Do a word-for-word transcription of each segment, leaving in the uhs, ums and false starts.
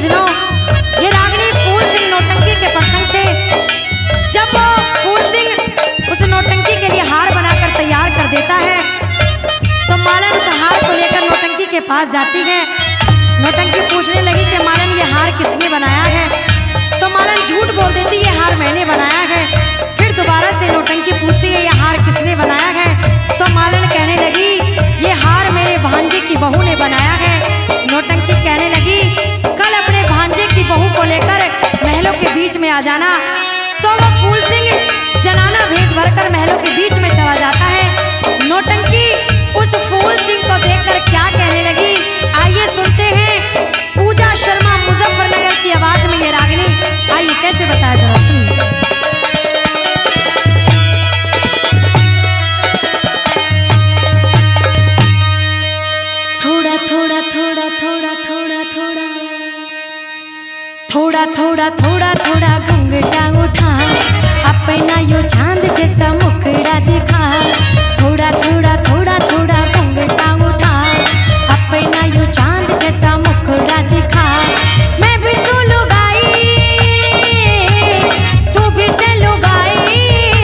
सजनों, ये रागनी फूल सिंह नौटंकी के प्रसंग से जब वो फूल सिंह उस नौटंकी के लिए हार बनाकर तैयार कर देता है तो मालन उस हार को लेकर नौटंकी के पास जाती है। नौटंकी पूछने लगी कि मालन ये हार किसने बनाया है? तो मालन झूठ बोल देती ये हार मैंने बनाया है। फिर दोबारा से नौटंकी पूछती है ये हार किसने बनाया है? तो मालन कहने लगी ये हार मेरे भांजे की बहू ने बनाया है। नौटंकी कहने लगी कल अपने भांजे की बहू को लेकर महलों के बीच में आ जाना। तो वो फूल सिंह जनाना भेष भरकर महलों के बीच में चला जाता है। नौटंकी उस फूल सिंह को देखकर क्या कहने लगी, आइए सुनते हैं पूजा शर्मा मुजफ्फरनगर की आवाज में ये रागनी। आइए कैसे बताया जरा सुनिए। थोड़ा थोड़ा थोड़ा थोड़ा थोड़ा थोड़ा थोड़ा थोड़ा थोड़ा थोड़ा घूंघटा उठा, अपना यो चांद जैसा मुखड़ा दिखा। थोड़ा थोड़ा थोड़ा थोड़ा घूंघटा उठा, अपना यो चांद जैसा मुखड़ा दिखा। मैं भी सो लुगाई, तू भी से लुगाई।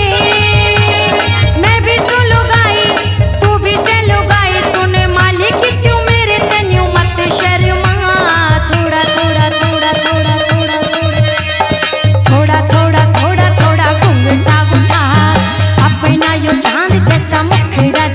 मैं भी सो लुगाई, तू भी से लुगाई। सुन मालिक क्यों मेरे तेन्यू मत शर्मा। थोड़ा थोड़ा थोड़ा थोड़ा थोड़ा थोड़ा थोड़ा थोड़ा थोड़ा थोड़ा घूंघटा उठा, अपना यो चांद जैसा मुखड़ा